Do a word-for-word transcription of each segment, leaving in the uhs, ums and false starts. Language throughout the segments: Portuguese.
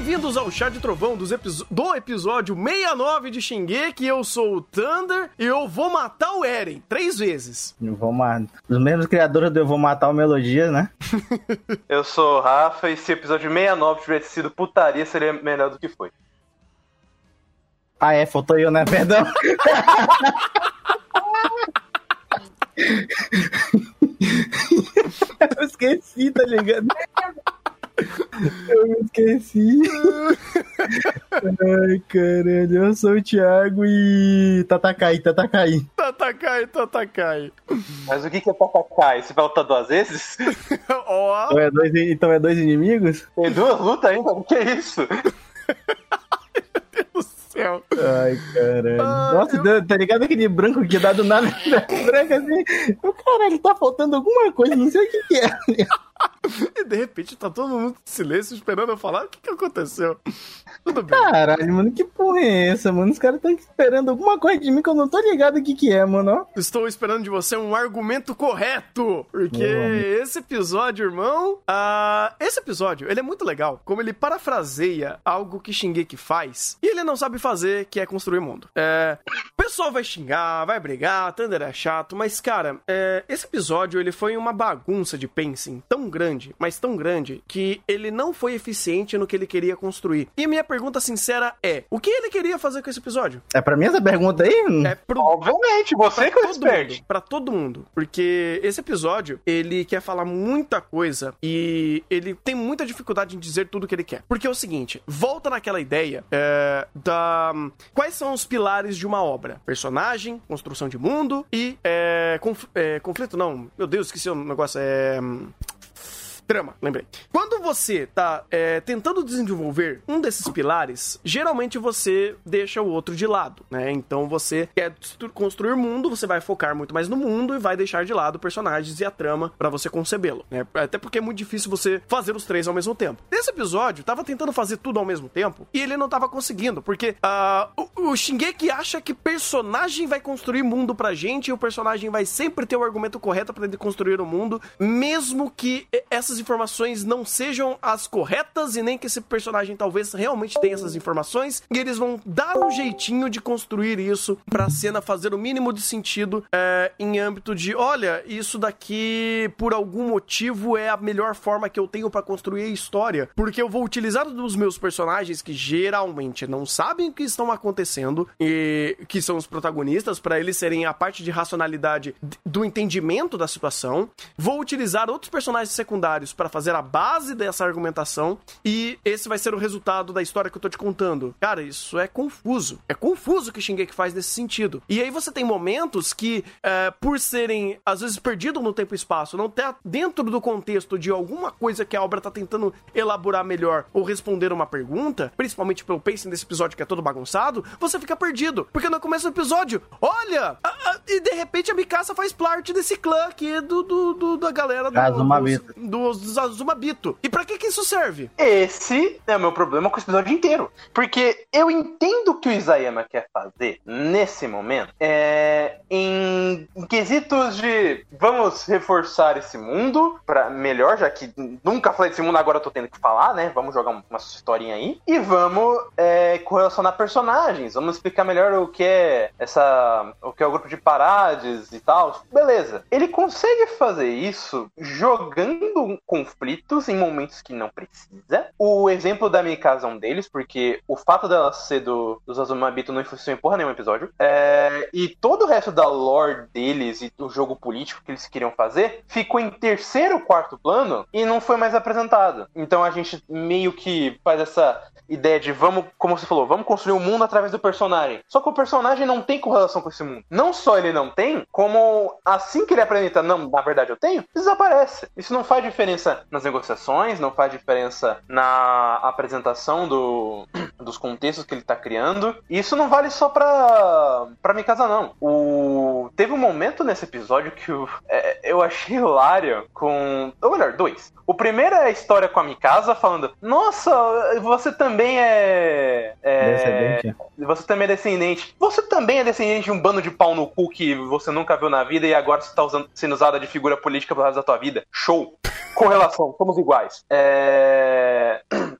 bem-vindos ao Chá de Trovão dos episo- do episódio sessenta e nove de Shingeki. Eu sou o Thunder e eu vou matar o Eren três vezes. Eu vou matar. Os mesmos criadores do Eu Vou Matar o Melodia, né? Eu sou o Rafa e se o episódio sessenta e nove tivesse sido putaria, seria melhor do que foi. Ah, é, faltou eu, né? Perdão. Eu esqueci, tá ligado? Eu me esqueci. Ai, caralho. Eu sou o Thiago e... Tatakai, Tatakai. Tatakai, Tatakai. Mas o que que é Tatakai? Você vai lutar duas vezes? Ó. Então é dois, então é dois inimigos? Tem duas lutas ainda? O que é isso? Céu. Ai, caralho. Ah, Nossa, eu... tá ligado aquele branco que dá do nada? Branco assim. O caralho, tá faltando alguma coisa, não sei o que que é. E de repente tá todo mundo em silêncio esperando eu falar. O que que aconteceu? Tudo bem. Caralho, mano, que porra é essa, mano? Os caras estão esperando alguma coisa de mim que eu não tô ligado o que que é, mano. Estou esperando de você um argumento correto. Porque esse episódio, irmão... Uh, esse episódio, ele é muito legal. Como ele parafraseia algo que Shingeki faz. E ele não sabe fazer, que é construir mundo. É, o pessoal vai xingar, vai brigar, Thunder é chato. Mas, cara, é, esse episódio, ele foi uma bagunça de pacing tão grande, mas tão grande, que ele não foi eficiente no que ele queria construir. E minha pergunta sincera é, o que ele queria fazer com esse episódio? É pra mim essa pergunta aí? É pro... Obviamente, você que é o todo expert. mundo, pra todo mundo. Porque esse episódio, ele quer falar muita coisa e ele tem muita dificuldade em dizer tudo o que ele quer. Porque é o seguinte, volta naquela ideia é, da... Quais são os pilares de uma obra? Personagem, construção de mundo e é, conf... é, conflito, não. Meu Deus, esqueci o negócio. É... Trama, lembrei. Quando você tá é, tentando desenvolver um desses pilares, geralmente você deixa o outro de lado, né? Então você quer construir mundo, você vai focar muito mais no mundo e vai deixar de lado personagens e a trama pra você concebê-lo, né? Até porque é muito difícil você fazer os três ao mesmo tempo. Nesse episódio, tava tentando fazer tudo ao mesmo tempo e ele não tava conseguindo, porque uh, o, o Shingeki acha que personagem vai construir mundo pra gente e o personagem vai sempre ter o argumento correto pra ele construir o mundo, mesmo que essas informações não sejam as corretas e nem que esse personagem talvez realmente tenha essas informações, e eles vão dar um jeitinho de construir isso pra cena fazer o mínimo de sentido é, em âmbito de, olha, isso daqui por algum motivo é a melhor forma que eu tenho pra construir a história, porque eu vou utilizar os meus personagens que geralmente não sabem o que estão acontecendo e que são os protagonistas, pra eles serem a parte de racionalidade do entendimento da situação, vou utilizar outros personagens secundários para fazer a base dessa argumentação e esse vai ser o resultado da história que eu tô te contando. Cara, isso é confuso. É confuso o que Shingeki faz nesse sentido. E aí você tem momentos que, é, por serem, às vezes, perdidos no tempo e espaço, não tá dentro do contexto de alguma coisa que a obra tá tentando elaborar melhor ou responder uma pergunta, principalmente pelo pacing desse episódio que é todo bagunçado, você fica perdido. Porque no começo do episódio, olha, a, a, e de repente a Mikasa faz parte desse clã aqui do, do, do da galera do, Azumabito. dos, dos Azumabito. E pra que que isso serve? Esse é o meu problema com o episódio inteiro. Porque eu entendo o que o Isayama quer fazer nesse momento é, em, em quesitos de vamos reforçar esse mundo pra melhor, já que nunca falei desse mundo, agora eu tô tendo que falar, né? Vamos jogar uma historinha aí. E vamos é, correlacionar personagens. Vamos explicar melhor o que é essa. O que é o grupo de Parades e tal. Beleza. Ele consegue fazer isso jogando um conflitos em momentos que não precisa. O exemplo da Mikasa é um deles, porque o fato dela ser do, dos Azumabito não influenciou em porra nenhum episódio. É, e todo o resto da lore deles e do jogo político que eles queriam fazer ficou em terceiro ou quarto plano e não foi mais apresentado. Então a gente meio que faz essa ideia de vamos, como você falou, vamos construir um mundo através do personagem. Só que o personagem não tem correlação com esse mundo. Não só ele não tem, como assim que ele apresenta, não, na verdade eu tenho, desaparece. Isso não faz diferença nas negociações, não faz diferença na apresentação do, dos contextos que ele tá criando. E isso não vale só pra, pra Mikasa, não. O, teve um momento nesse episódio que eu, é, eu achei hilário com... Ou melhor, dois. O primeiro é a história com a Mikasa falando, nossa, você também é... é descendente. Você também é descendente. Você também é descendente de um bando de pau no cu que você nunca viu na vida e agora você tá usando, sendo usada de figura política pro resto da tua vida. Show! Correlação, somos iguais. É...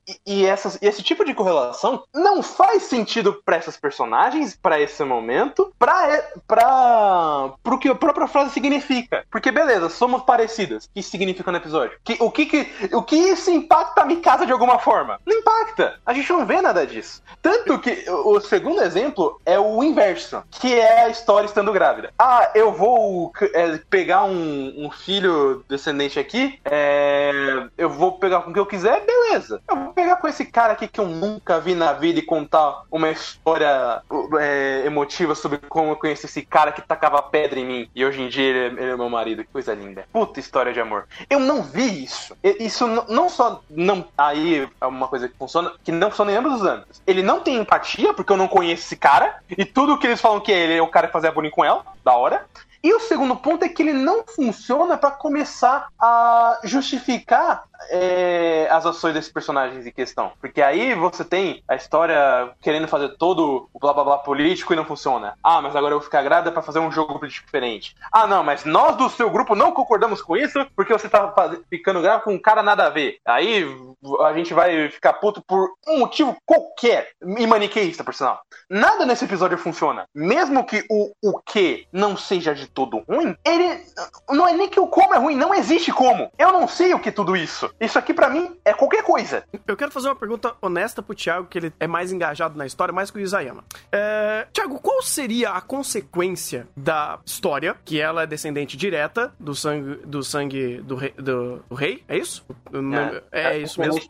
e, essas, e esse tipo de correlação não faz sentido pra essas personagens, pra esse momento, pra, pra, pro que a própria frase significa. Porque, beleza, somos parecidas. O que isso significa no episódio? Que, o, que, que, o que isso impacta a Mikasa de alguma forma? Não impacta. A gente não vê nada disso. Tanto que o, o segundo exemplo é o inverso, que é a história estando grávida. Ah, eu vou é, pegar um, um filho descendente aqui, é, eu vou pegar com o que eu quiser, beleza. Eu vou pegar com esse cara aqui que eu nunca vi na vida e contar uma história é, emotiva sobre como eu conheci esse cara que tacava pedra em mim e hoje em dia ele é, ele é meu marido. Que coisa linda. Puta história de amor. Eu não vi isso. Isso não, não só não... Aí é uma coisa que funciona, que não funciona em ambos os âmbitos. Ele não tem empatia, porque eu não conheço esse cara, e tudo que eles falam que ele é o cara que fazia bullying com ela, da hora. E o segundo ponto é que ele não funciona pra começar a justificar é, as ações desses personagens em questão. Porque aí você tem a história querendo fazer todo o blá blá blá político e não funciona. Ah, mas agora eu vou ficar grávida pra fazer um jogo político diferente. Ah, não, mas nós do seu grupo não concordamos com isso porque você tá faz... ficando grávida com um cara nada a ver. Aí a gente vai ficar puto por um motivo qualquer. E maniqueísta, por sinal. Nada nesse episódio funciona. Mesmo que o, o que não seja de todo ruim, ele não é nem que o como é ruim, não existe como. Eu não sei o que é tudo isso. Isso aqui pra mim é qualquer coisa. Eu quero fazer uma pergunta honesta pro Thiago, que ele é mais engajado na história, mais que o Isayama. É... Thiago, qual seria a consequência da história, que ela é descendente direta do sangue do, sangue do, rei, do, do rei? É isso? É, é, é isso mesmo.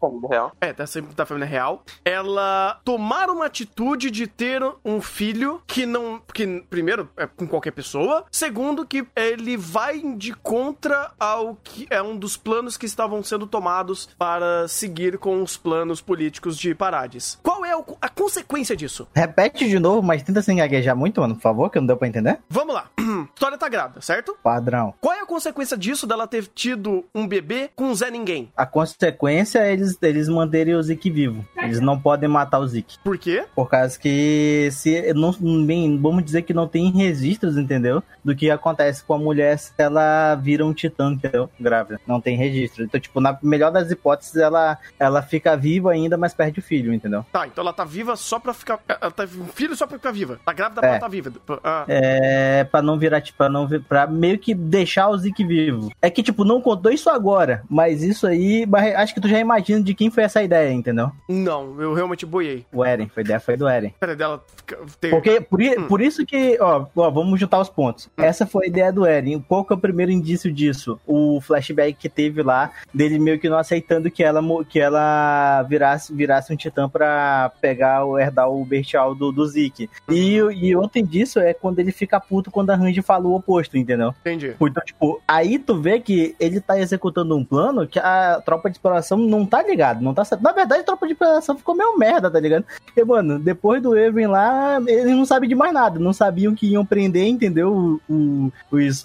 É, tá sempre da família real. Ela tomar uma atitude de ter um filho que não... que primeiro, é com qualquer pessoa. Segundo, que ele vai de contra ao que é um dos planos que estavam sendo tomados para seguir com os planos políticos de Parades. Qual é a consequência disso? Repete de novo, mas tenta sem gaguejar muito, mano, por favor, que não deu pra entender. Vamos lá. História tá grávida, certo? Padrão. Qual é a consequência disso dela ter tido um bebê com um Zé Ninguém? A consequência é eles, eles manterem o Zeke vivo. Eles não podem matar o Zeke. Por quê? Por causa que se não, bem, vamos dizer que não tem registros, entendeu? Do que acontece com a mulher se ela vira um titã, entendeu? Grávida. Não tem registro. Então, tipo, na melhor das hipóteses, ela, ela fica viva ainda, mas perde o filho, entendeu? Tá, então ela tá viva só pra ficar... Ela tá um filho só pra ficar viva. Tá grávida pra é. ela tá viva. Ah. É, pra não virar, tipo, pra, não, pra meio que deixar o Zeke vivo. É que, tipo, não contou isso agora, mas isso aí, mas acho que tu já imagina de quem foi essa ideia, entendeu? Não, eu realmente boiei. O Eren, foi ideia foi do Eren. Pera, dela... Ter... Porque, por, hum. por isso que, ó, ó, vamos juntar os pontos. Hum. Essa foi a ideia do Eren. Qual que é o primeiro indício disso? O flashback que teve lá, dele meio que não aceitando que ela, que ela virasse, virasse um titã pra pegar, herdar o Bertial do, do Zeke. Uhum. E, e outro indício é quando ele fica puto quando a Range fala o oposto, entendeu? Entendi. Então, tipo, aí tu vê que ele tá executando um plano que a tropa de exploração não tá ligado, não tá... Na verdade, a tropa de exploração ficou meio merda, tá ligado? Porque, mano, depois do Even lá, eles não sabiam de mais nada, não sabiam que iam prender, entendeu? O, o, os,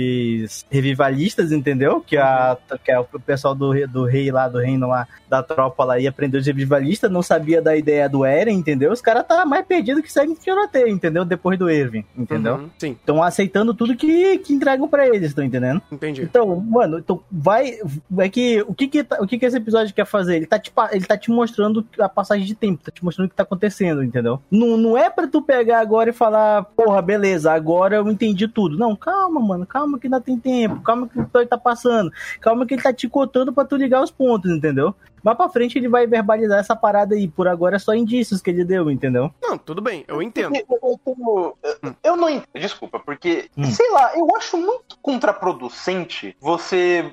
os revivalistas, entendeu? Que, a, que é o pessoal do, do rei lá, do reino lá, da tropa lá, ia prender os revivalistas, não sabia da ideia do Eren, entendeu? Os caras tá mais perdidos que segue tiroteio, entendeu? Depois do Erwin, entendeu? Uhum, sim. Estão aceitando tudo que, que entregam pra eles, estão entendendo? Entendi. Então, mano, então vai... É que, o que que, o que que esse episódio quer fazer? Ele tá, te, ele tá te mostrando a passagem de tempo, tá te mostrando o que tá acontecendo, entendeu? Não, não é pra tu pegar agora e falar, porra, beleza, agora eu entendi tudo. Não, calma, mano, calma que ainda tem tempo, calma que o episódio tá passando, calma que ele tá te cotando pra tu ligar os pontos, entendeu? Mas pra frente ele vai verbalizar essa parada aí. Por agora é só indícios que ele deu, entendeu? Não, tudo bem, eu entendo. Eu, eu, eu, eu, eu não entendo, desculpa, porque, hum. sei lá, eu acho muito contraproducente você...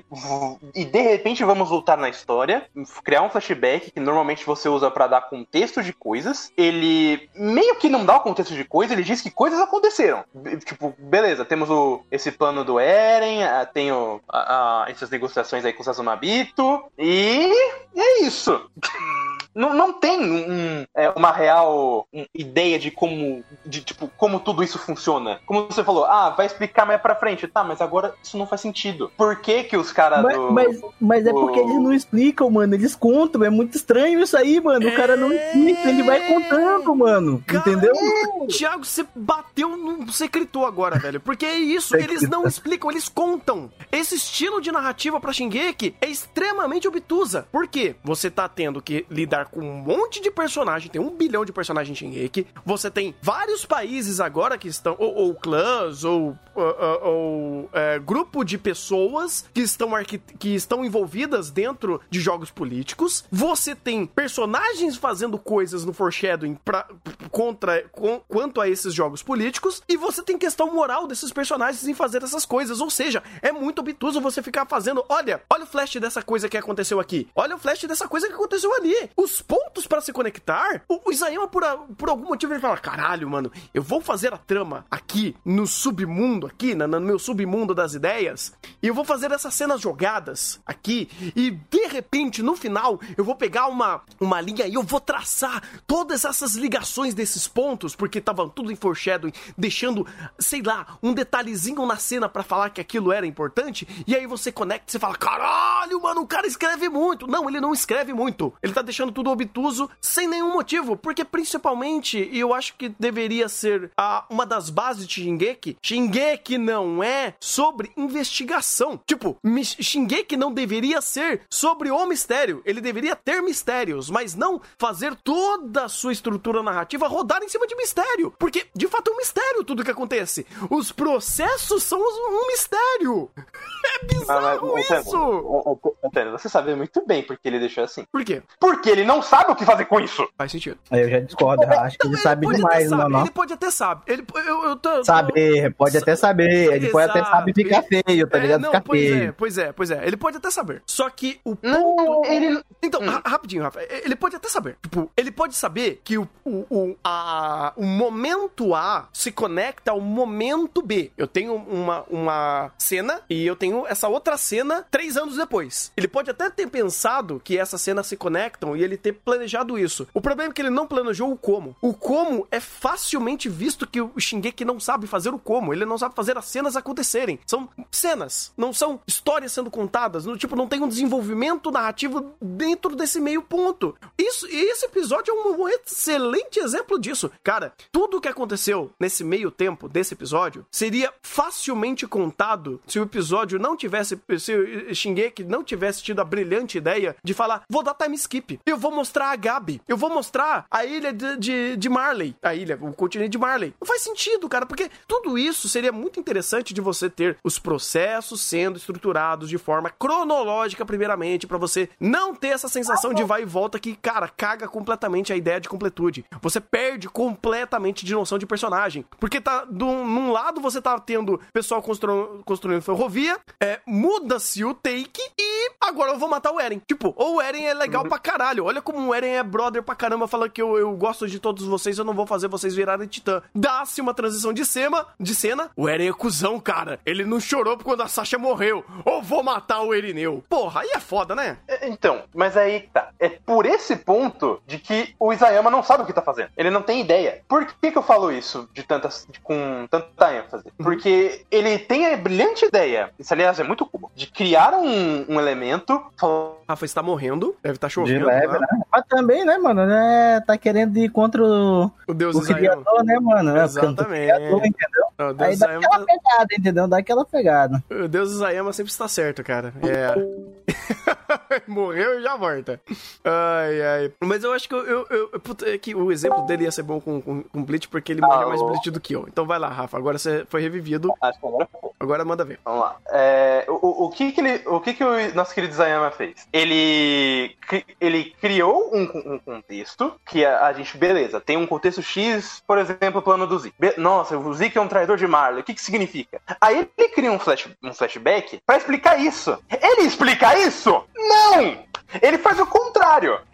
E de repente vamos voltar na história, criar um flashback que normalmente você usa pra dar contexto de coisas. Ele meio que não dá o contexto de coisas, ele diz que coisas aconteceram. Tipo, beleza, temos o, esse plano do Eren, tem o, a, a, essas negociações aí com o Sazumabito, e... é isso. não, não tem um, é, uma real um, ideia de como, de, tipo, como tudo isso funciona. Como você falou, ah, vai explicar mais pra frente. Tá, mas agora isso não faz sentido. Por que que os caras mas, do... Mas, mas é do... porque eles não explicam, mano. Eles contam. É muito estranho isso aí, mano. O cara não explica, ele vai contando, mano. Cara, entendeu? Thiago, você bateu no... Você gritou agora, velho. Porque é isso, eles não explicam, eles contam. Esse estilo de narrativa pra Shingeki é extremamente obtusa. Por quê? Você tá tendo que lidar com um monte de personagem, tem um bilhão de personagens em Shingeki, você tem vários países agora que estão, ou, ou clãs, ou, ou, ou é, grupo de pessoas que estão, arqui... que estão envolvidas dentro de jogos políticos, você tem personagens fazendo coisas no foreshadowing pra, contra, com, quanto a esses jogos políticos, e você tem questão moral desses personagens em fazer essas coisas, ou seja, é muito obtuso você ficar fazendo, olha, olha o flash dessa coisa que aconteceu aqui, olha o flash dessa coisa que aconteceu ali, os pontos pra se conectar, o, o Isayama por, a, por algum motivo ele fala, caralho, mano, eu vou fazer a trama aqui no submundo, aqui na, no meu submundo das ideias, e eu vou fazer essas cenas jogadas aqui, e de repente no final eu vou pegar uma, uma linha e eu vou traçar todas essas ligações desses pontos, porque estavam tudo em foreshadowing, deixando, sei lá, um detalhezinho na cena pra falar que aquilo era importante, e aí você conecta e você fala, caralho, mano, o cara escreve muito. Não, ele não escreve muito. Ele tá deixando tudo obtuso sem nenhum motivo, porque principalmente, e eu acho que deveria ser a, uma das bases de Shingeki, Shingeki não é sobre investigação. Tipo, Shingeki não deveria ser sobre o mistério. Ele deveria ter mistérios, mas não fazer toda a sua estrutura narrativa rodar em cima de mistério. Porque, de fato, é um mistério tudo que acontece. Os processos são um mistério. É bizarro ah, mas, isso! Antônio, você sabe muito bem porque ele deixou assim. Por quê? Porque ele não sabe o que fazer com isso. Faz sentido. Eu já discordo, eu acho que ele, ele sabe demais, mano. Ele pode até saber. Ele, eu, eu tô, saber, pode até saber. Ele Exato. pode até saber ficar feio, tá ligado? É, não, ficar pois feio. é, pois é, pois é. Ele pode até saber. Só que o ponto... Não, ele... Então, hum. ra- rapidinho, Rafa. Ele pode até saber. Tipo, ele pode saber que o, o, o, a, o momento A se conecta ao momento B. Eu tenho uma, uma cena e eu tenho essa outra cena três anos depois. Ele pode até ter pensado que essas cenas se conectam e ele ter planejado isso. O problema é que ele não planejou o como. O como é facilmente visto que o Shingeki não sabe fazer o como. Ele não sabe fazer as cenas acontecerem. São cenas, não são histórias sendo contadas. No, tipo, não tem um desenvolvimento narrativo dentro desse meio ponto. Isso, e esse episódio é um, um excelente exemplo disso. Cara, tudo o que aconteceu nesse meio tempo desse episódio seria facilmente contado se o episódio não tivesse, se o Shingeki não tivesse tido a brilhante ideia de falar, vou dar time skip, eu vou mostrar a Gabi, eu vou mostrar a ilha de, de, de Marley, a ilha, o continente de Marley. Não faz sentido, cara, porque tudo isso seria muito interessante de você ter os processos sendo estruturados de forma cronológica, primeiramente, pra você não ter essa sensação de vai e volta que, cara, caga completamente a ideia de completude. Você perde completamente de noção de personagem, porque tá, do, num lado você tá tendo pessoal constru, construindo ferrovia, é, muda-se o take e agora eu vou matar o Eren. Tipo, ou o Eren é legal pra caralho, olha como o Eren é brother pra caramba, falando que eu, eu gosto de todos vocês, eu não vou fazer vocês virarem titã. Dá-se uma transição de cena, de cena, o Eren é cuzão, cara. Ele não chorou quando a Sasha morreu. Ou vou matar o Erineu. Porra, aí é foda, né? Então, mas aí tá. É por esse ponto de que o Isayama não sabe o que tá fazendo. Ele não tem ideia. Por que que eu falo isso de tantas, de, com tanta ênfase? Porque ele tem a brilhante ideia, isso aliás é muito comum, de criar um, um elemento... Rafa está morrendo, deve estar chovendo. De leve, né? Mas também, né, mano, né, tá querendo ir contra o, o Deus o criador, né, mano? Exatamente. O criador, entendeu? O Deus Aí dá Isayama... aquela pegada, entendeu? Dá aquela pegada. O Deus Isayama sempre está certo, cara. É... Morreu e já volta. Ai, ai. Mas eu acho que, eu, eu, eu, puta, é que o exemplo dele ia ser bom com, com, com Bleach, porque ele morreu mais Bleach do que eu. Então vai lá, Rafa. Agora você foi revivido. Acho que agora foi. Agora manda ver. Vamos lá. É, o, o, que que ele, o que que o nosso querido Isayama fez? Ele, ele criou um, um contexto que a, a gente, beleza, tem um contexto X, por exemplo, o plano do Zeke. Be- Nossa, o Zeke é um traidor de Marley. O que que significa? Aí ele cria um, flash, um flashback pra explicar isso. Ele explica isso? Não! Ele faz o contrário.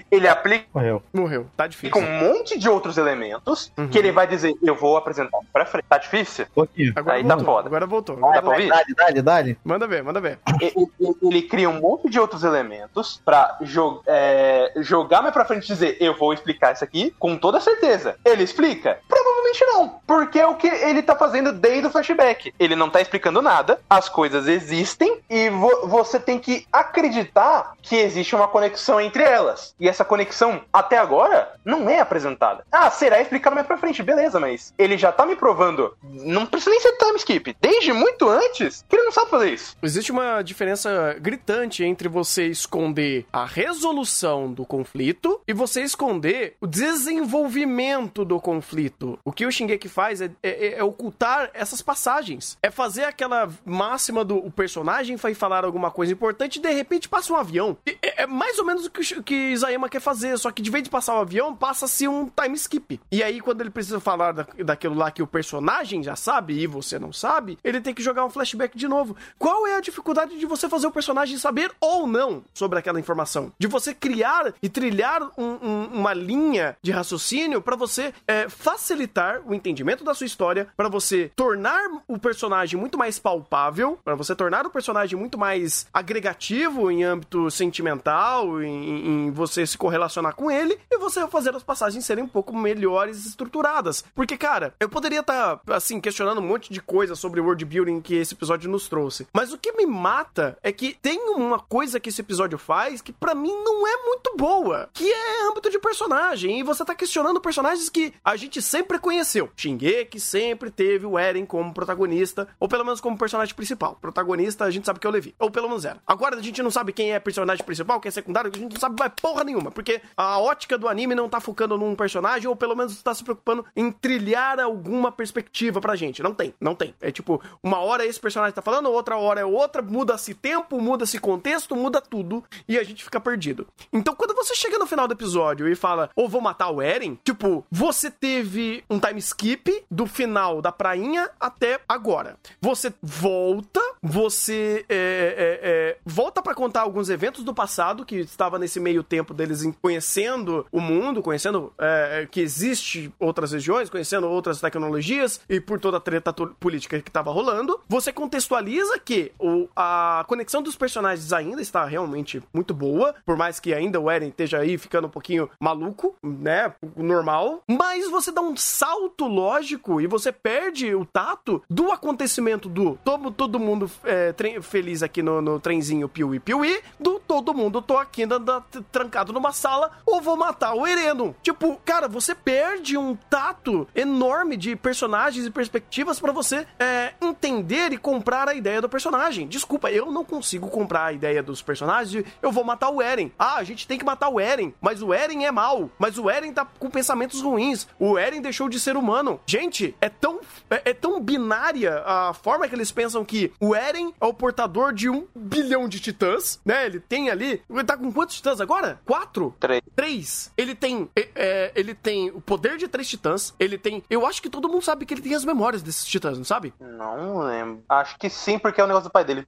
ele aplica Morreu. Morreu. Tá difícil. um monte de outros elementos Uhum. que ele vai dizer, eu vou apresentar pra frente. Tá difícil? Pouquinho. Agora Aí tá voltou. foda. Agora voltou. Dá pra ouvir? Dale, dale, dale. Manda ver, manda ver. Ele, ele- ele cria um monte de outros elementos pra jo- é, jogar mais pra frente e dizer, eu vou explicar isso aqui com toda certeza. Ele explica? Provavelmente não, porque é o que ele tá fazendo desde o flashback. Ele não tá explicando nada, as coisas existem e vo- você tem que acreditar que existe uma conexão entre elas. E essa conexão, até agora, não é apresentada. Ah, será explicado mais pra frente, beleza, mas ele já tá me provando, não precisa nem ser time skip, desde muito antes, que ele não sabe fazer isso. Existe uma diferença gritante entre você esconder a resolução do conflito e você esconder o desenvolvimento do conflito. O que o Shingeki faz é, é- é ocultar essas passagens. É fazer aquela máxima do o personagem vai falar alguma coisa importante e de repente passa um avião. E É, é mais ou menos o que, o Sh- que Isayama quer fazer, só que de vez de passar o avião, passa-se um time skip. E aí, quando ele precisa falar da, daquilo lá que o personagem já sabe e você não sabe, ele tem que jogar um flashback de novo. Qual é a dificuldade de você fazer o personagem saber ou não sobre aquela informação? De você criar e trilhar um- um- uma linha de raciocínio pra você é, facilitar o entendimento da sua história, pra você tornar o personagem muito mais palpável, pra você tornar o personagem muito mais agregativo em âmbito sentimental, em, em você se correlacionar com ele, e você fazer as passagens serem um pouco melhores estruturadas. Porque, cara, eu poderia estar, assim, questionando um monte de coisa sobre o world building que esse episódio nos trouxe. Mas o que me mata é que tem uma coisa que esse episódio faz que pra mim não é muito boa, que é âmbito de personagem. E você tá questionando personagens que a gente sempre conheceu. Shingeki sempre teve o Eren como protagonista, ou pelo menos como personagem principal. Protagonista a gente sabe que é o Levi, ou pelo menos era. Agora a gente não sabe quem é personagem principal, quem é secundário, a gente não sabe vai porra nenhuma, porque a ótica do anime não tá focando num personagem, ou pelo menos tá se preocupando em trilhar alguma perspectiva pra gente. Não tem, não tem. É tipo, uma hora esse personagem tá falando, outra hora é outra, muda-se tempo, muda-se contexto, muda tudo, e a gente fica perdido. Então, quando você chega no final do episódio e fala, ou vou matar o Eren, tipo, você teve um time skip do final da prainha até agora. Você volta, você é, é, é, volta pra contar alguns eventos do passado que estava nesse meio tempo deles em- conhecendo o mundo, conhecendo é, que existe outras regiões, conhecendo outras tecnologias e por toda a treta to- política que estava rolando. Você contextualiza que o, a conexão dos personagens ainda está realmente muito boa, por mais que ainda o Eren esteja aí ficando um pouquinho maluco, né, normal, mas você dá um salto lógico e você perde o tato do acontecimento do todo, todo mundo é, tre- feliz aqui no, no trenzinho piuí piuí, do todo mundo tô aqui na- na- trancado numa sala ou vou matar o Ereno. Tipo, cara, você perde um tato enorme de personagens e perspectivas pra você é, entender e comprar a ideia do personagem. Desculpa, eu não consigo comprar a ideia dos personagens de eu vou matar o Eren. Ah, a gente tem que matar o Eren, mas o Eren é mau, mas o Eren tá com pensamentos ruins, o Eren deixou de ser humano. Gente, é tão, é, é tão binária a forma que eles pensam que o Eren é o portador de um bilhão de titãs, né? Ele tem ali, ele tá com quantos titãs agora? Quatro? Três. Três. Ele tem, é, é, ele tem o poder de três titãs, ele tem, eu acho que todo mundo sabe que ele tem as memórias desses titãs, não sabe? Não lembro. Acho que sim, porque é o negócio do pai dele.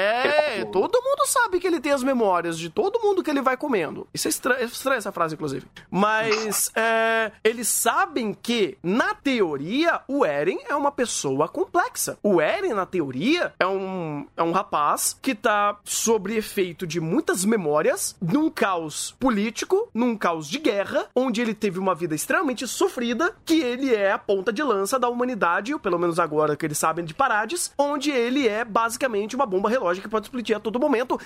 É, todo mundo sabe que ele tem as memórias de todo mundo que ele vai comendo. Isso é estranho, é estranho essa frase, inclusive. Mas é, eles sabem que, na teoria, o Eren é uma pessoa complexa. O Eren, na teoria, é um, é um rapaz que tá sob efeito de muitas memórias, num caos político, num caos de guerra, onde ele teve uma vida extremamente sofrida, que ele é a ponta de lança da humanidade, ou pelo menos agora que eles sabem de Parades, onde ele é basicamente uma bomba relógio que pode explodir a todo momento.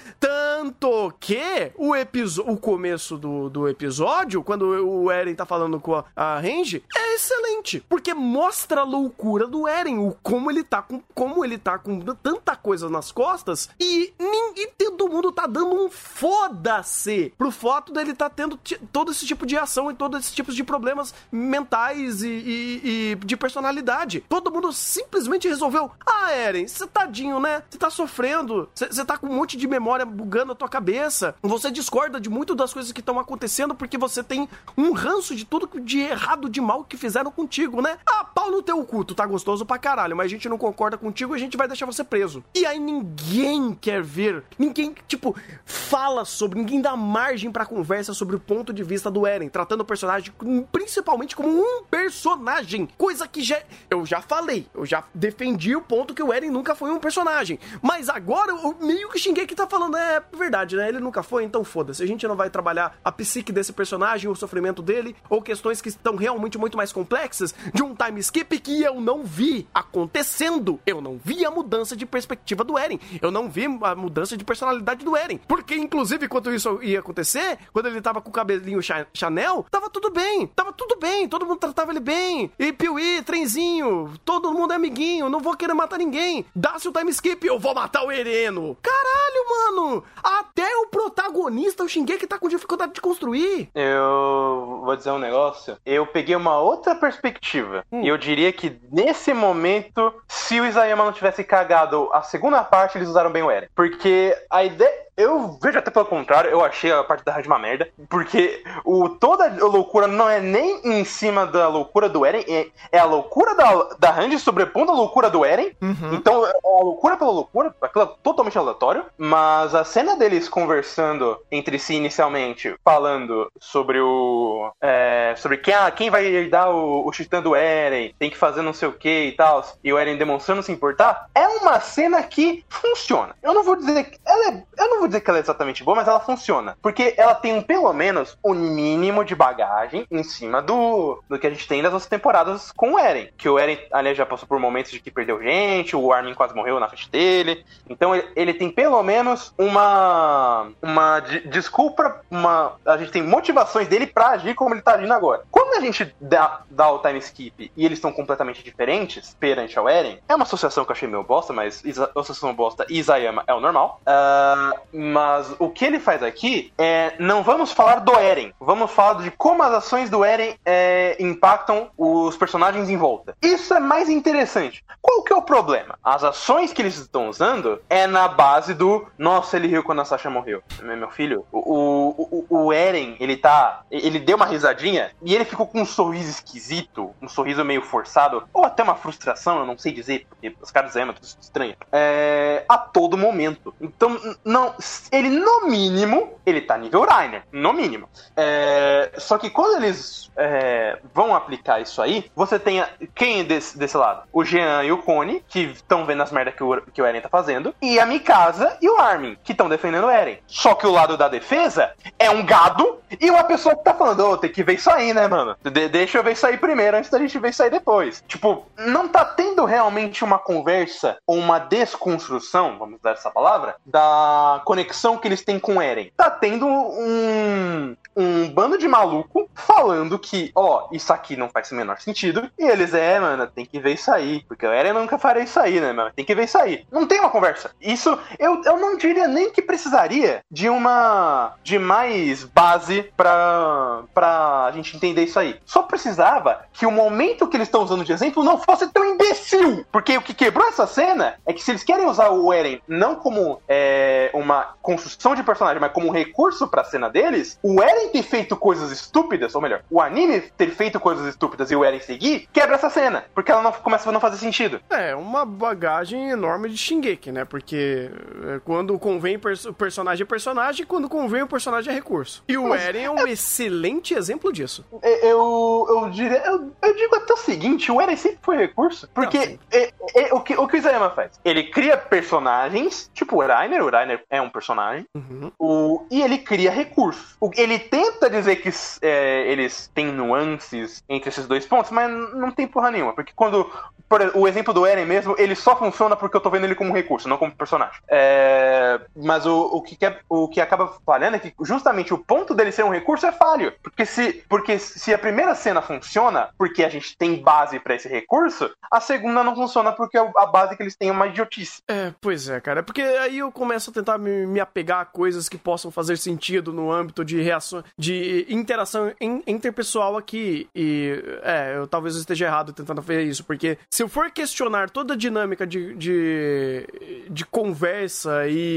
Tanto que o, episo- o começo do, do episódio, quando o Eren tá falando com a, a Range, é excelente, porque mostra a loucura do Eren, o como ele tá com, como ele tá com tanta coisa nas costas e ninguém, todo mundo tá dando um foda-se pro fato dele tá tendo t- todo esse tipo de ação e todos esses tipos de problemas mentais e, e- e de personalidade. Todo mundo simplesmente resolveu, ah, Eren, você tadinho, né? Você tá sofrendo, você tá com um monte de memória bugando a tua cabeça, você discorda de muito das coisas que estão acontecendo porque você tem um ranço de tudo de errado, de mal que fizeram contigo, né? Ah, pau no teu cu, tu tá gostoso pra caralho, mas a gente não concorda contigo e a gente vai deixar você preso. E aí ninguém quer ver, ninguém tipo, fala sobre, ninguém dá margem pra conversa sobre o ponto de vista do Eren, tratando o personagem principalmente como um personagem, coisa que já, eu já falei, eu já defendi o ponto que o Eren nunca foi um personagem, mas agora o meio que Shingeki tá falando, é verdade, né, ele nunca foi, então foda-se, a gente não vai trabalhar a psique desse personagem, o sofrimento dele, ou questões que estão realmente muito mais complexas, de um time skip que eu não vi acontecendo, eu não vi a mudança de perspectiva do Eren, eu não vi a mudança de personalidade do Eren, porque inclusive quando isso ia acontecer, quando ele tava com o cabelinho Chanel, tava tudo bem, tava tudo bem, todo mundo tratava ele bem, e Piuí, trenzinho, todo mundo é amiguinho, não vou querer matar ninguém, dá-se o time skip, eu vou matar o Ereno, caralho, mano, até o protagonista, o Shingeki tá com dificuldade de construir. Eu vou dizer um negócio, eu peguei uma outra perspectiva, hum. e eu diria que nesse momento, se o Isayama não tivesse cagado a segunda parte, eles usaram bem o Eren, porque a ideia... Eu vejo até pelo contrário, eu achei a parte da rádio uma merda, porque o, toda a loucura não é nem em cima da loucura do Eren, é, é a loucura da, da Randy sobrepondo a loucura do Eren, uhum. Então é a loucura pela loucura, aquilo é totalmente aleatório, mas a cena deles conversando entre si inicialmente, falando sobre o... É, sobre quem, ah, quem vai herdar o, o titã do Eren, tem que fazer não sei o que e tal, e o Eren demonstrando se importar, é uma cena que funciona. Eu não vou dizer que ela é... Eu não vou dizer que ela é exatamente boa, mas ela funciona. Porque ela tem um, pelo menos o um mínimo de bagagem em cima do, do que a gente tem das outras temporadas com o Eren. Que o Eren, aliás, já passou por momentos de que perdeu gente, o Armin quase morreu na frente dele. Então ele, ele tem pelo menos uma, uma de, desculpa, uma, a gente tem motivações dele pra agir como ele tá agindo agora. Quando a gente dá, dá o time skip e eles estão completamente diferentes perante ao Eren, é uma associação que eu achei meio bosta, mas Isa, associação bosta e Isayama é o normal. Uh, Mas o que ele faz aqui é... Não vamos falar do Eren. Vamos falar de como as ações do Eren é, impactam os personagens em volta. Isso é mais interessante. Qual que é o problema? As ações que eles estão usando é na base do... Nossa, ele riu quando a Sasha morreu. Meu filho, o, o, o Eren, ele tá... Ele deu uma risadinha e ele ficou com um sorriso esquisito. Um sorriso meio forçado. Ou até uma frustração, eu não sei dizer. Porque os caras é tudo estranho. É, a todo momento. Então, não... Ele, no mínimo, ele tá nível Reiner. No mínimo. É, só que quando eles é, vão aplicar isso aí, você tem a, quem desse, desse lado? O Jean e o Cone, que estão vendo as merdas que o, que o Eren tá fazendo, e a Mikasa e o Armin, que estão defendendo o Eren. Só que o lado da defesa é um gado e uma pessoa que tá falando, ô, oh, tem que ver isso aí, né, mano? De- deixa eu ver isso aí primeiro, antes da gente ver isso aí depois. Tipo, não tá tendo realmente uma conversa ou uma desconstrução, vamos dar essa palavra, da conexão que eles têm com o Eren. Tá tendo um, um bando de maluco falando que, ó, oh, isso aqui não faz o menor sentido. E eles, é, mano, tem que ver isso aí. Porque o Eren nunca faria isso aí, né, mano? Tem que ver isso aí. Não tem uma conversa. Isso, eu, eu não diria nem que precisaria de uma... de mais base pra, pra gente entender isso aí. Só precisava que o momento que eles estão usando de exemplo não fosse tão imbecil. Porque o que quebrou essa cena é que se eles querem usar o Eren não como é, uma construção de personagem, mas como um recurso pra cena deles, o Eren ter feito coisas estúpidas, ou melhor, o anime ter feito coisas estúpidas e o Eren seguir, quebra essa cena, porque ela não, começa a não fazer sentido. É, uma bagagem enorme de Shingeki, né? Porque quando convém o personagem é personagem, quando convém o personagem é recurso. E o Mas, Eren é um é... excelente exemplo disso. Eu, eu, diria, eu, eu digo até o seguinte, o Eren sempre foi recurso, porque é, é, o, que, o que o Isayama faz? Ele cria personagens, tipo o Reiner, o Reiner é um personagem, uhum. o, e ele cria recursos. O, ele tenta dizer que é, eles têm nuances entre esses dois pontos, mas não tem porra nenhuma, porque quando, por, o exemplo do Eren mesmo, ele só funciona porque eu tô vendo ele como recurso, não como personagem. É, mas o, o, que quer, o que acaba falhando é que justamente o ponto dele ser um recurso é falho, porque se, porque se a primeira cena funciona porque a gente tem base pra esse recurso, a segunda não funciona porque a base que eles têm é uma idiotice. É, pois é, cara, porque aí eu começo a tentar me, me apegar a coisas que possam fazer sentido no âmbito de reação, de interação in, interpessoal aqui, e é, eu talvez esteja errado tentando fazer isso, porque se eu for questionar toda a dinâmica de, de, de conversa e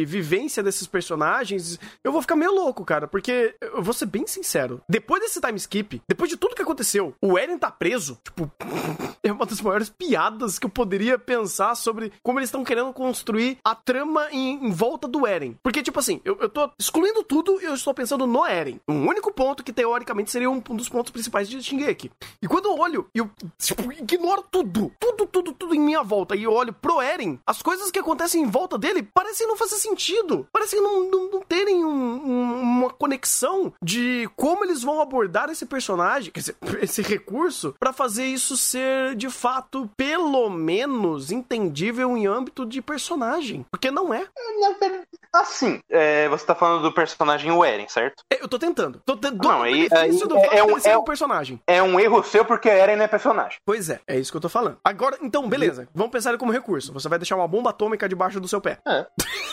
de vivência desses personagens, eu vou ficar meio louco, cara, porque eu vou ser bem sincero, depois desse time skip, depois de tudo que aconteceu, o Eren tá preso, tipo, é uma das maiores piadas que eu poderia pensar sobre como eles estão querendo construir a trama em, em volta do Eren, porque, tipo assim, eu, eu tô excluindo tudo e eu estou pensando no Eren, um único ponto que, teoricamente, seria um, um dos pontos principais de Shingeki, e quando eu olho, eu, tipo, ignoro tudo, tudo, tudo, tudo em minha volta, e eu olho pro Eren, as coisas que acontecem em volta dele parecem não fazer sentido, parecem não, não, não terem um, um, uma conexão de como eles vão abordar esse personagem, quer dizer, esse recurso, pra fazer isso ser, de fato, pelo menos entendível em âmbito de personagem, porque não é. Assim, é, você tá falando do personagem o Eren, certo? É, eu tô tentando. Tô tentando. Não, aí, aí, do é, é um, é um personagem. É um erro seu porque Eren não é personagem. Pois é, é isso que eu tô falando. Agora, então, beleza. Vamos pensar ele como recurso. Você vai deixar uma bomba atômica debaixo do seu pé. É.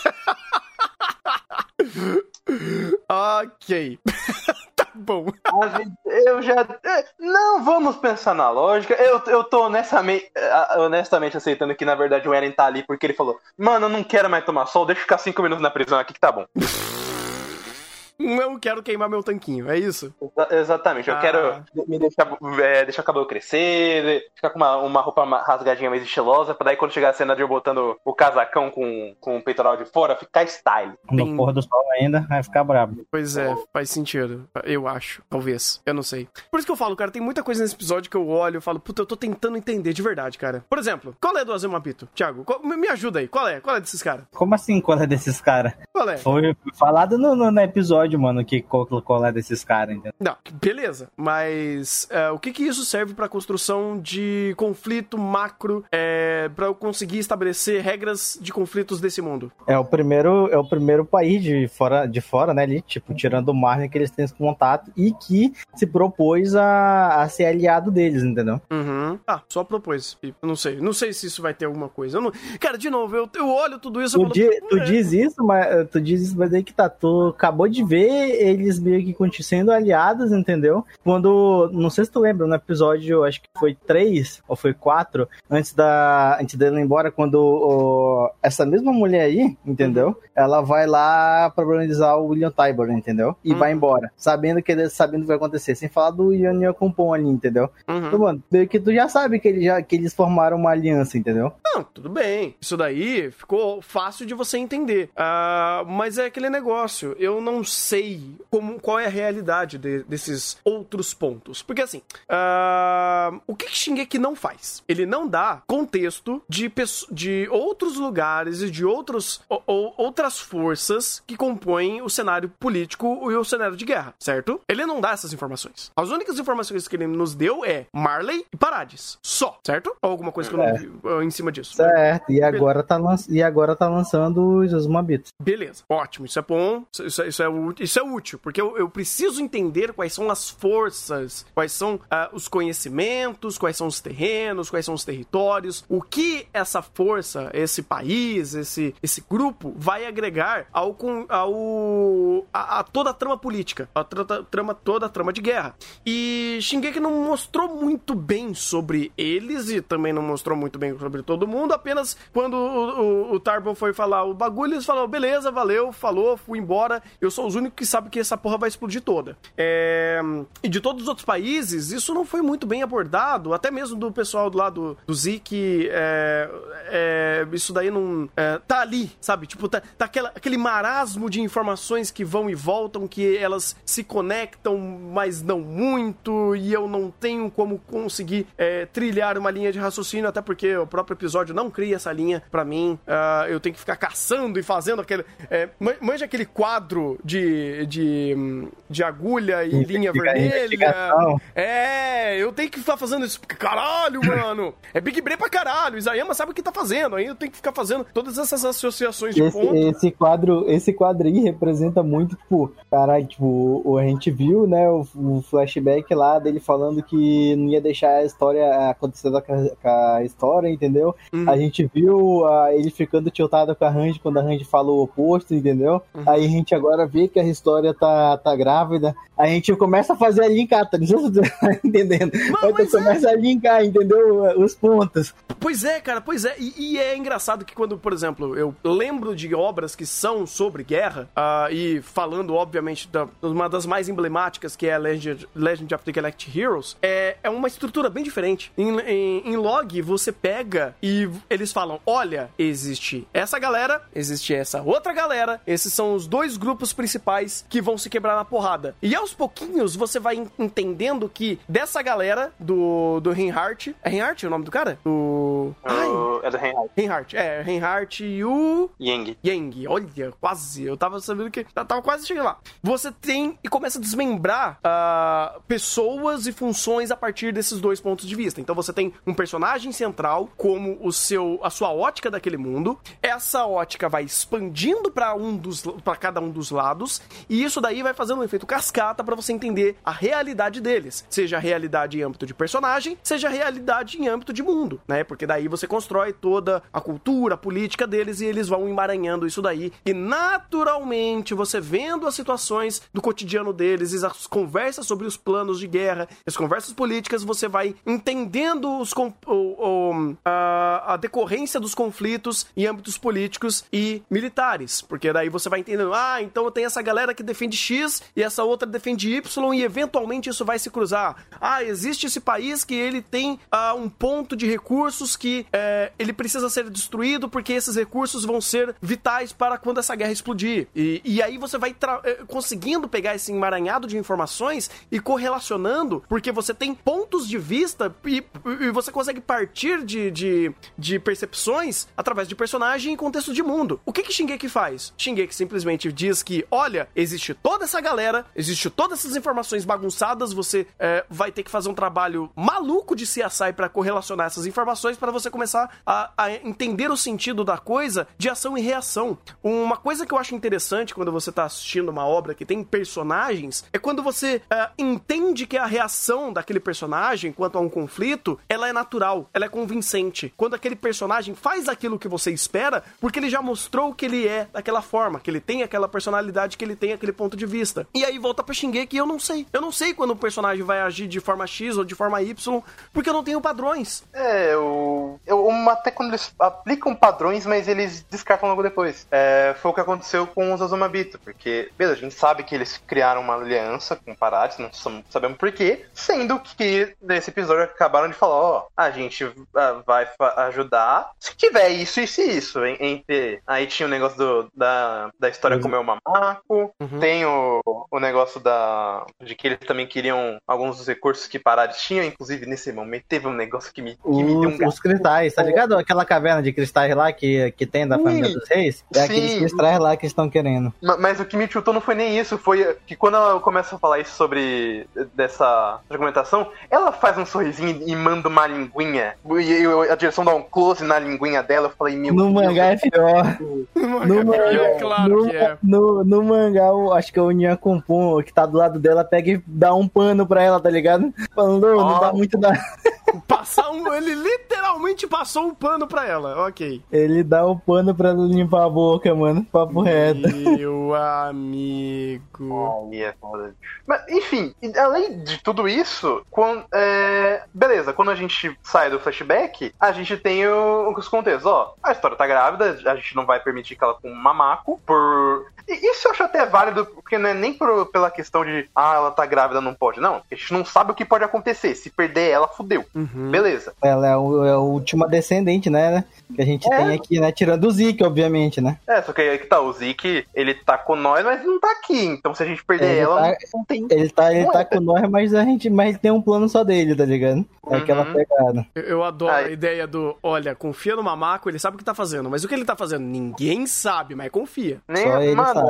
Ok. Tá bom. Eu já... Não, vamos pensar na lógica. Eu, eu tô honestamente, honestamente aceitando que, na verdade, o Eren tá ali porque ele falou: mano, eu não quero mais tomar sol, deixa eu ficar cinco minutos na prisão aqui que tá bom. Não quero queimar meu tanquinho, é isso? Exatamente, eu ah. quero me deixar, é, deixar o cabelo crescer, ficar com uma, uma roupa rasgadinha mais estilosa, pra daí quando chegar a cena de eu botando o casacão com, com o peitoral de fora, ficar style. No pôr do sol ainda, vai ficar brabo. Pois é, faz sentido, eu acho, talvez, eu não sei. Por isso que eu falo, cara, tem muita coisa nesse episódio que eu olho e falo, puta, eu tô tentando entender de verdade, cara. Por exemplo, qual é do Azumabito? Thiago, qual, me ajuda aí, qual é? Qual é desses caras? Como assim, qual é desses caras? Qual é? Foi falado no, no, no episódio, mano, que qual é desses caras, entendeu? Não, beleza, mas uh, o que que isso serve pra construção de conflito macro, é, pra eu conseguir estabelecer regras de conflitos desse mundo? É o primeiro, é o primeiro país de fora, de fora, né, ali, tipo, tirando o Marne, que eles têm esse contato e que se propôs a, a ser aliado deles, entendeu? Uhum. Ah, só propôs. Não sei, não sei se isso vai ter alguma coisa. Eu não... Cara, de novo, eu, eu olho tudo isso... Tu, eu falo, di, tu é. diz isso, mas tu diz isso, mas aí que tá, tu acabou de ver eles meio que sendo aliados, entendeu? Quando, não sei se tu lembra, no episódio, acho que foi três ou foi quatro, antes da antes dele ir embora, quando o, essa mesma mulher aí, entendeu? Uhum. Ela vai lá problematizar o William Tybur, entendeu? E uhum. vai embora, sabendo que ele, sabendo o que vai acontecer, sem falar do Ian Yakumpon ali, entendeu? Uhum. Então, mano, meio que tu já sabe que, ele já, que eles formaram uma aliança, entendeu? Não, tudo bem. Isso daí ficou fácil de você entender. Uh, mas é aquele negócio, eu não sei como, qual é a realidade de, desses outros pontos. Porque assim, uh, o que Shingeki não faz? Ele não dá contexto de, de outros lugares e de outros, ou, ou, outras forças que compõem o cenário político e o cenário de guerra, certo? Ele não dá essas informações. As únicas informações que ele nos deu é Marley e Parades. Só, certo? Ou alguma coisa que eu não vi uh, em cima disso. Certo, e agora, tá, lan- e agora tá lançando os Azumabitos. Beleza, ótimo, isso é bom, isso, isso, é, isso é útil, porque eu, eu preciso entender quais são as forças, quais são uh, os conhecimentos, quais são os terrenos, quais são os territórios, o que essa força, esse país, esse, esse grupo vai agregar ao, ao, a, a toda a trama política, a tra, trama, toda a trama de guerra. E Shingeki não mostrou muito bem sobre eles e também não mostrou muito bem sobre todo mundo, apenas quando o, o, o Tarbon foi falar o bagulho, eles falaram, beleza, valeu, falou, fui embora, eu sou os únicos que sabem que essa porra vai explodir toda. É... E de todos os outros países, isso não foi muito bem abordado, até mesmo do pessoal do lado do Zeke, é... É... isso daí não... É... tá ali, sabe? Tipo, tá, tá aquela, aquele marasmo de informações que vão e voltam, que elas se conectam, mas não muito, e eu não tenho como conseguir é, trilhar uma linha de raciocínio, até porque o próprio episódio não cria essa linha pra mim. Uh, eu tenho que ficar caçando e fazendo aquele... É, manja aquele quadro de, de, de agulha e linha vermelha. É, eu tenho que ficar fazendo isso. Caralho, mano! É Big Brain pra caralho. Isayama sabe o que tá fazendo. Aí eu tenho que ficar fazendo todas essas associações de esse, ponto. Esse quadro, esse quadro aí representa muito, tipo, caralho, tipo, a gente viu, né, o, o flashback lá dele falando que não ia deixar a história acontecer com a história, entendeu? Uhum. A gente viu uh, ele ficando tiltado com a Randy quando a Randy falou o oposto. oposto, entendeu? Uhum. Aí a gente agora vê que a história tá, tá grávida, a gente começa a fazer a linkar, tá? Não sei se você tá entendendo. Mas, mas começa é. a linkar, entendeu? Os pontos. Pois é, cara, pois é. E, e é engraçado que quando, por exemplo, eu lembro de obras que são sobre guerra, uh, e falando, obviamente, da uma das mais emblemáticas, que é a Legend, Legend of the Galactic Heroes, é, é uma estrutura bem diferente. Em, em, em log, você pega e eles falam, olha, existe essa galera, existe essa outra galera, esses são os dois grupos principais que vão se quebrar na porrada. E aos pouquinhos, você vai entendendo que dessa galera do, do Reinhardt, é Reinhardt o nome do cara? Do... Uh, é do Reinhardt. Reinhardt, é, Reinhardt e o... Yang. Yang, olha, quase, eu tava sabendo que... Tava quase chegando lá. Você tem e começa a desmembrar uh, pessoas e funções a partir desses dois pontos de vista. Então você tem um personagem central como o seu, a sua ótica daquele mundo. Essa ótica vai expandindo para um dos, para cada um dos lados, e isso daí vai fazendo um efeito cascata para você entender a realidade deles, seja a realidade em âmbito de personagem, seja a realidade em âmbito de mundo, né? Porque daí você constrói toda a cultura, a política deles, e eles vão emaranhando isso daí, e naturalmente você vendo as situações do cotidiano deles, e as conversas sobre os planos de guerra, as conversas políticas, você vai entendendo os, o, o, a, a decorrência dos conflitos em âmbitos políticos e militares, porque daí você vai entendendo, ah, então eu tenho essa galera que defende X e essa outra defende Y, e eventualmente isso vai se cruzar. Ah, existe esse país que ele tem ah, um ponto de recursos que é, ele precisa ser destruído porque esses recursos vão ser vitais para quando essa guerra explodir. E, e aí você vai tra- conseguindo pegar esse emaranhado de informações e correlacionando, porque você tem pontos de vista e, e você consegue partir de, de, de percepções através de personagem e contexto de mundo. O que que Shingeki faz? Shingeki simplesmente diz que, olha, existe toda essa galera, existe todas essas informações bagunçadas, você é, vai ter que fazer um trabalho maluco de C S I para correlacionar essas informações para você começar a, a entender o sentido da coisa de ação e reação. Uma coisa que eu acho interessante quando você tá assistindo uma obra que tem personagens é quando você é, entende que a reação daquele personagem quanto a um conflito, ela é natural, ela é convincente. Quando aquele personagem faz aquilo que você espera, porque ele já mostrou que ele é daquela forma, que ele tem aquela personalidade, que ele tem aquele ponto de vista. E aí volta pra Shingeki e eu não sei. Eu não sei quando o personagem vai agir de forma X ou de forma Y, porque eu não tenho padrões. É, eu, eu até quando eles aplicam padrões, mas eles descartam logo depois. É, foi o que aconteceu com os Azumabito, porque, beleza, a gente sabe que eles criaram uma aliança com Parades, não sabemos por quê, sendo que nesse episódio acabaram de falar, ó, a gente vai ajudar se tiver isso, isso e isso. Entre... Aí tinha o negócio do, da, da história uhum. comer o mamaco, uhum. tem o, o negócio da, de que eles também queriam alguns dos recursos que Parades tinham, inclusive nesse momento teve um negócio que me, que os, me deu um gato. Os cristais, tá ligado? Aquela caverna de cristais lá que, que tem da sim, família dos reis, é sim. aqueles cristais lá que estão querendo. Mas, mas o que me tiltou não foi nem isso, foi que quando ela começa a falar isso sobre dessa argumentação, ela faz um sorrisinho e manda uma linguinha, e a direção dá um close na linguinha dela, eu falei, meu no Deus. Mangá é pior. No mangá é pior, claro no, que é. No, no mangá, eu acho que é o Nyan Kumpun, que tá do lado dela, pega e dá um pano pra ela, tá ligado? Falando, oh, não dá muito da... Passar um, ele literalmente passou um pano pra ela, ok. Ele dá um pano pra ela limpar a boca, mano. Papo reto. Meu amigo. Ai, é foda. Mas, enfim, além de tudo isso, quando, é... beleza, quando a gente sai do flashback, a gente tem o, os contextos. Ó, a história tá grávida, a gente não vai permitir que ela com um mamaco, por... E isso eu acho até válido, porque não é nem por, pela questão de, ah, ela tá grávida, não pode. Não, a gente não sabe o que pode acontecer. Se perder ela, fudeu. Uhum. Beleza. Ela é, o, é a última descendente, né? Que a gente é. tem aqui, né? Tirando o Zeke, obviamente, né? É, só que aí que tá, o Zeke, ele tá com nós, mas não tá aqui. Então se a gente perder ele ela, tá, não tem... Ele tá, ele tá com nós, mas a gente mas tem um plano só dele, tá ligado? É uhum. aquela pegada. Eu, eu adoro Ai. a ideia do, olha, confia no mamaco, ele sabe o que tá fazendo. Mas o que ele tá fazendo? Ninguém sabe, mas confia. Nem, só ele mano,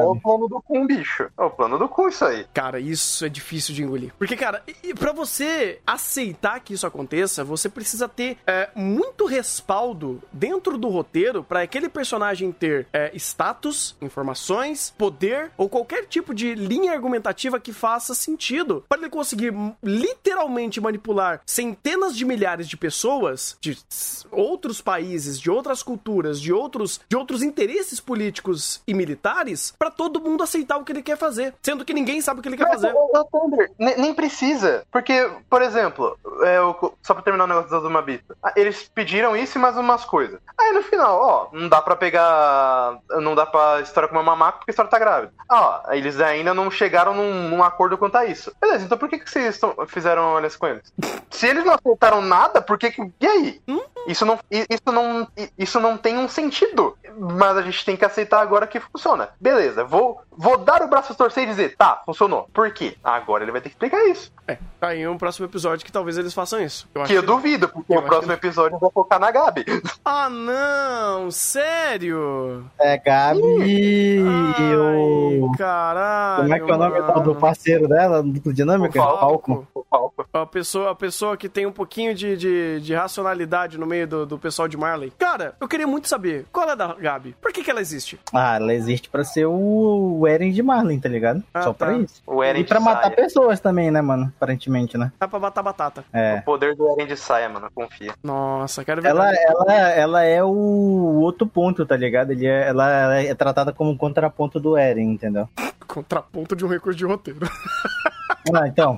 o plano do Kun, bicho. É o plano do Kun, isso aí. Cara, isso é difícil de engolir. Porque, cara, e pra você aceitar que isso aconteça, você precisa ter é, muito respaldo dentro do roteiro pra aquele personagem ter é, status, informações, poder ou qualquer tipo de linha argumentativa que faça sentido para ele conseguir literalmente manipular centenas de milhares de pessoas de outros países, de outras culturas, de outros, de outros interesses políticos e militares pra todo mundo aceitar o que ele quer fazer, sendo que ninguém sabe o que ele quer Mas, fazer. ô, Thunder, nem, nem precisa, porque, por exemplo, é, o, só pra terminar o negócio da Zumabita, eles pediram isso e mais umas coisas. Aí no final, ó, não dá pra pegar, não dá pra história com uma mamaca porque a história tá grávida. Ah, ó, eles ainda não chegaram num, num acordo quanto a isso. Beleza, então por que, que vocês tão, fizeram aliança com eles? Se eles não aceitaram nada, por que que... E aí? Hum? Isso não, isso, não, isso não tem um sentido. Mas a gente tem que aceitar agora que funciona. Beleza, vou, vou dar o braço a torcer e dizer, tá, funcionou. Por quê? Agora ele vai ter que explicar isso. É, tá aí um próximo episódio que talvez eles façam isso. Eu que eu que... duvido, porque eu o próximo que... episódio vai focar na Gabi. Ah, não! Sério? É, Gabi! Ai, o... caralho! Como é que é o nome mano. do parceiro dela, do Dinâmica? O Falco. O Falco. A pessoa, a pessoa que tem um pouquinho de, de, de racionalidade no meio do, do pessoal de Marley. Cara, eu queria muito saber, qual é da Gabi? Por que que ela existe? Ah, ela existe pra ser o, o Eren de Marley, tá ligado? Ah, Só tá. pra isso. O Eren e pra de matar saia. pessoas também, né, mano? Aparentemente, né? É pra matar batata. É. O poder do Eren de saia, mano, confia. Nossa, quero ver. Ela, ela, ela é o outro ponto, tá ligado? Ele é, ela, ela é tratada como contraponto do Eren, entendeu? Contraponto de um recurso de roteiro. Ah, então...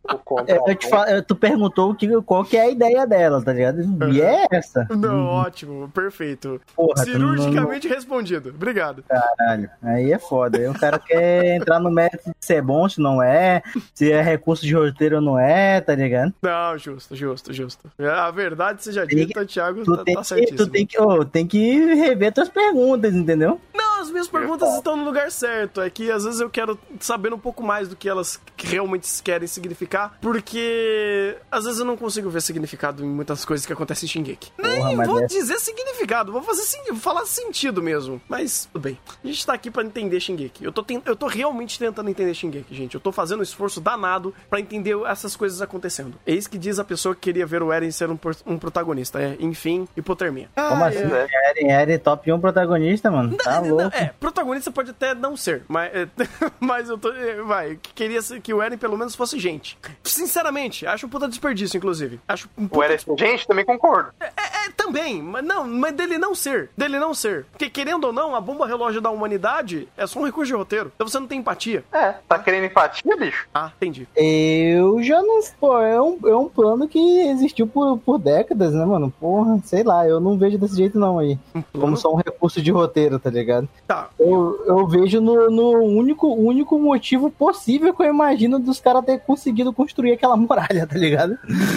Eu te falo, tu perguntou que, qual que é a ideia dela, tá ligado? E é essa. Não, uhum. Ótimo, perfeito. Porra, cirurgicamente não... respondido. Obrigado. Caralho, aí é foda. Aí o cara quer entrar no mérito de ser bom, se não é, se é recurso de roteiro ou não é, tá ligado? Não, justo, justo, justo. A verdade seja dita, Thiago, tu tá, tem tá que, certíssimo. Tu tem que, oh, tem que rever tuas perguntas, entendeu? Não, as minhas perguntas estão no lugar certo. É que às vezes eu quero saber um pouco mais do que elas realmente querem significar, porque às vezes eu não consigo ver significado em muitas coisas que acontecem em Shingeki. Nem Porra, vou é... dizer significado, vou fazer vou falar sentido mesmo. Mas tudo bem. A gente tá aqui pra entender Shingeki. Eu tô, tent... eu tô realmente tentando entender Shingeki, gente. Eu tô fazendo um esforço danado pra entender essas coisas acontecendo. Eis que diz a pessoa que queria ver o Eren ser um, por... um protagonista. É, enfim, hipotermia. Como ah, assim? É... Eren, Eren top um protagonista, mano. Tá não, louco. É, protagonista pode até não ser, mas, é, mas eu tô. Vai, queria que o Eren pelo menos fosse gente. Sinceramente, acho um puta desperdício, inclusive. Acho um puta o Eren é gente, também concordo. É, é, é, também, mas não, mas dele não ser. Dele não ser. Porque querendo ou não, a bomba relógio da humanidade é só um recurso de roteiro. Então você não tem empatia. É, tá ah. querendo empatia, bicho? Ah, entendi. Eu já não. Pô, é um, é um plano que existiu por, por décadas, né, mano? Porra, sei lá, eu não vejo desse jeito não aí. Um Como só um recurso de roteiro, tá ligado? Tá. Eu, eu vejo no, no único, único motivo possível que eu imagino dos caras terem conseguido construir aquela muralha, tá ligado?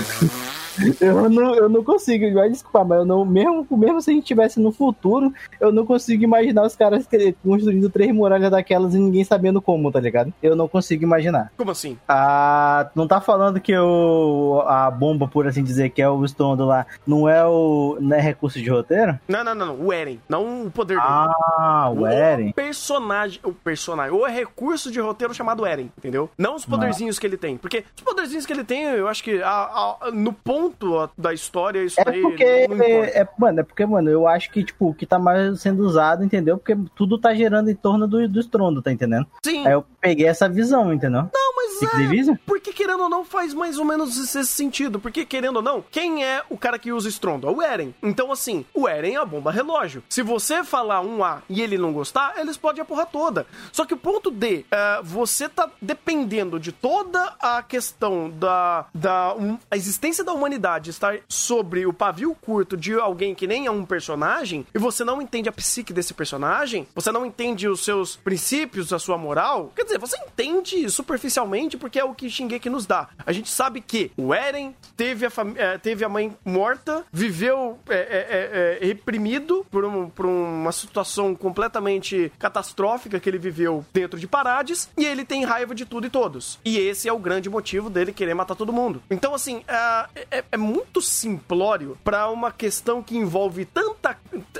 Eu não, eu não consigo, vai desculpar, mas eu não, mesmo, mesmo se a gente tivesse no futuro, eu não consigo imaginar os caras construindo três muralhas daquelas e ninguém sabendo como, tá ligado? Eu não consigo imaginar. Como assim? Ah, não tá falando que o, a bomba, por assim dizer, que é o estrondo lá, não é o não é recurso de roteiro? Não, não, não, não. O Eren, não o poder dele. Ah, o, o Eren. O personagem, o personagem, ou é recurso de roteiro chamado Eren, entendeu? Não os poderzinhos ah. que ele tem, porque os poderzinhos que ele tem, eu acho que a, a, no ponto da história, isso é daí porque, não importa. É, mano, é porque, mano, eu acho que, tipo, o que tá mais sendo usado, entendeu? Porque tudo tá gerando em torno do, do estrondo, tá entendendo? Sim. Aí eu peguei essa visão, entendeu? Não, mas Fica é, divisa? porque querendo ou não faz mais ou menos esse sentido, porque querendo ou não, quem é o cara que usa estrondo? É o Eren. Então assim, o Eren é a bomba relógio. Se você falar um A e ele não gostar, eles podem a porra toda. Só que o ponto de uh, você tá dependendo de toda a questão da, da um, a existência da humanidade estar sobre o pavio curto de alguém que nem é um personagem, e você não entende a psique desse personagem, você não entende os seus princípios, a sua moral, quer dizer, você entende superficialmente porque é o que Shingeki nos dá. A gente sabe que o Eren teve a, fam- teve a mãe morta, viveu é, é, é, reprimido por, um, por uma situação completamente catastrófica que ele viveu dentro de Parades, e ele tem raiva de tudo e todos. E esse é o grande motivo dele querer matar todo mundo. Então, assim, é, é, é muito simplório pra uma questão que envolve tanta...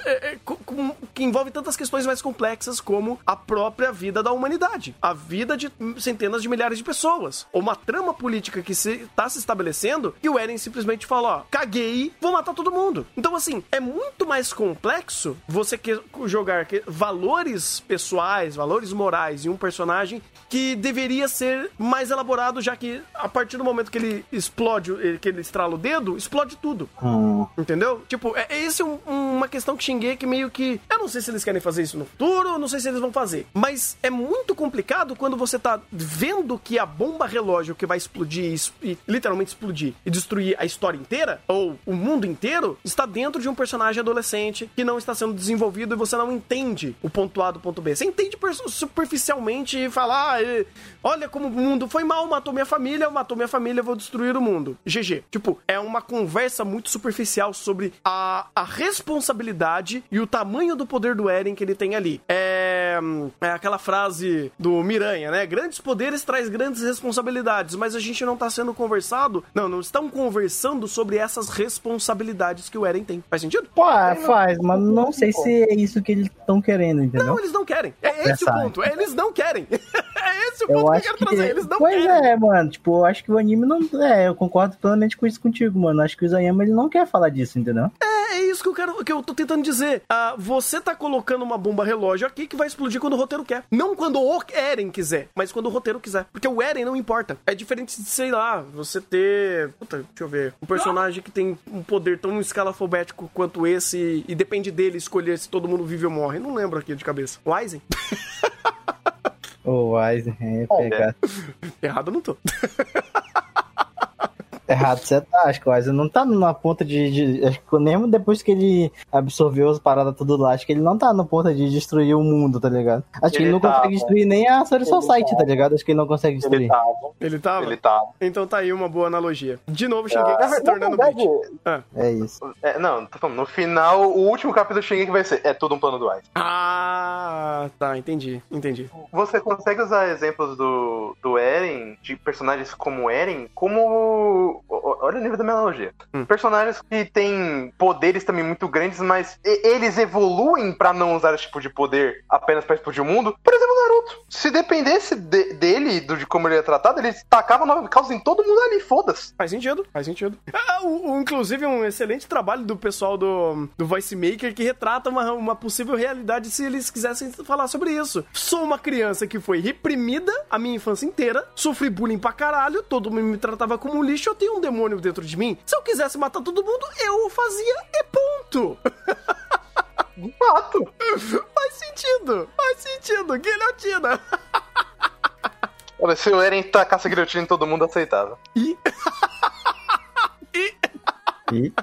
é, é, com, que envolve tantas questões mais complexas como a própria vida da humanidade, a vida de centenas de milhares de pessoas, ou uma trama política que se, tá se estabelecendo e o Eren simplesmente fala, ó, caguei, vou matar todo mundo. Então, assim, é muito mais complexo você que, jogar que, valores pessoais, valores morais em um personagem que deveria ser mais elaborado, já que a partir do momento que ele explode, que ele estrala o dedo, explode tudo. Hum. Entendeu? Tipo, é, é esse um, uma questão que Shingeki meio que... Eu não sei se eles querem fazer isso no futuro, não sei se eles vão fazer. Mas é muito complicado quando você tá vendo que a bomba relógio que vai explodir, e, literalmente explodir, e destruir a história inteira, ou o mundo inteiro, está dentro de um personagem adolescente que não está sendo desenvolvido e você não entende o ponto A do ponto B. Você entende superficialmente e fala, ah, olha como o mundo foi mal, matou minha família, matou minha família, vou destruir o mundo. G G. Tipo, é uma conversa muito superficial sobre a, a responsabilidade e o tamanho do poder do Eren que ele tem ali. É, é aquela frase do Miranha, né? Grandes poderes traz grandes responsabilidades, mas a gente não tá sendo conversado, não, não estão conversando sobre essas responsabilidades que o Eren tem. Faz sentido? Pô, faz, mas não sei se é isso que eles estão querendo, entendeu? Não, eles não querem. É esse o ponto. Eles não querem. É esse o eu ponto que eu acho quero que... trazer. Eles não pois querem. Pois é, mano. Tipo, eu acho que o anime não... É, eu concordo plenamente com isso contigo, mano. Acho que o Isayama, ele não quer falar disso, entendeu? É, é isso que eu quero, que eu tô tentando dizer. Ah, você tá colocando uma bomba relógio aqui que vai explodir quando o roteiro quer. Não quando o Eren quiser, mas quando o roteiro quiser. Porque o Eren não importa. É diferente de, sei lá, você ter... Puta, deixa eu ver. Um personagem que tem um poder tão escalafobético quanto esse e depende dele escolher se todo mundo vive ou morre. Não lembro aqui de cabeça. O Aizen? O Aizen, é pegado. Errado eu não tô. Errado você tá, acho que o Aizen não tá na ponta de, de... Acho que mesmo depois que ele absorveu as paradas tudo lá, acho que ele não tá na ponta de destruir o mundo, tá ligado? Acho ele que ele não tava. consegue destruir nem a Soul Society, tava. tá ligado? Acho que ele não consegue destruir. Ele tava. Ele tava? Ele tava. Então tá aí uma boa analogia. De novo, Shingeki ah, se tornando verdade, ah. É isso. É, não, tô falando, no final, o último capítulo do Shingeki vai ser, é tudo um plano do Aizen. Ah, tá, entendi, entendi. Você consegue usar exemplos do, do Eren, de personagens como Eren, como... Olha o nível da minha analogia. Hum. Personagens que têm poderes também muito grandes, mas eles evoluem pra não usar esse tipo de poder apenas pra explodir o mundo. Por exemplo, o Naruto. Se dependesse de, dele, do, de como ele é tratado, ele tacava nove causas em todo mundo ali, foda-se. Faz sentido, faz sentido. Ah, o, o, inclusive, um excelente trabalho do pessoal do, do Voice Maker que retrata uma, uma possível realidade se eles quisessem falar sobre isso. Sou uma criança que foi reprimida a minha infância inteira, sofri bullying pra caralho, todo mundo me tratava como um lixo, eu tenho um demônio dentro de mim. Se eu quisesse matar todo mundo, eu o fazia e ponto. De fato. Faz sentido, faz sentido. Guilhotina. Olha, se o Eren tacasse guilhotina em todo mundo, aceitava. E... e... e...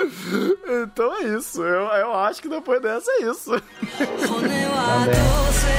Então é isso. Eu, eu acho que depois dessa é isso.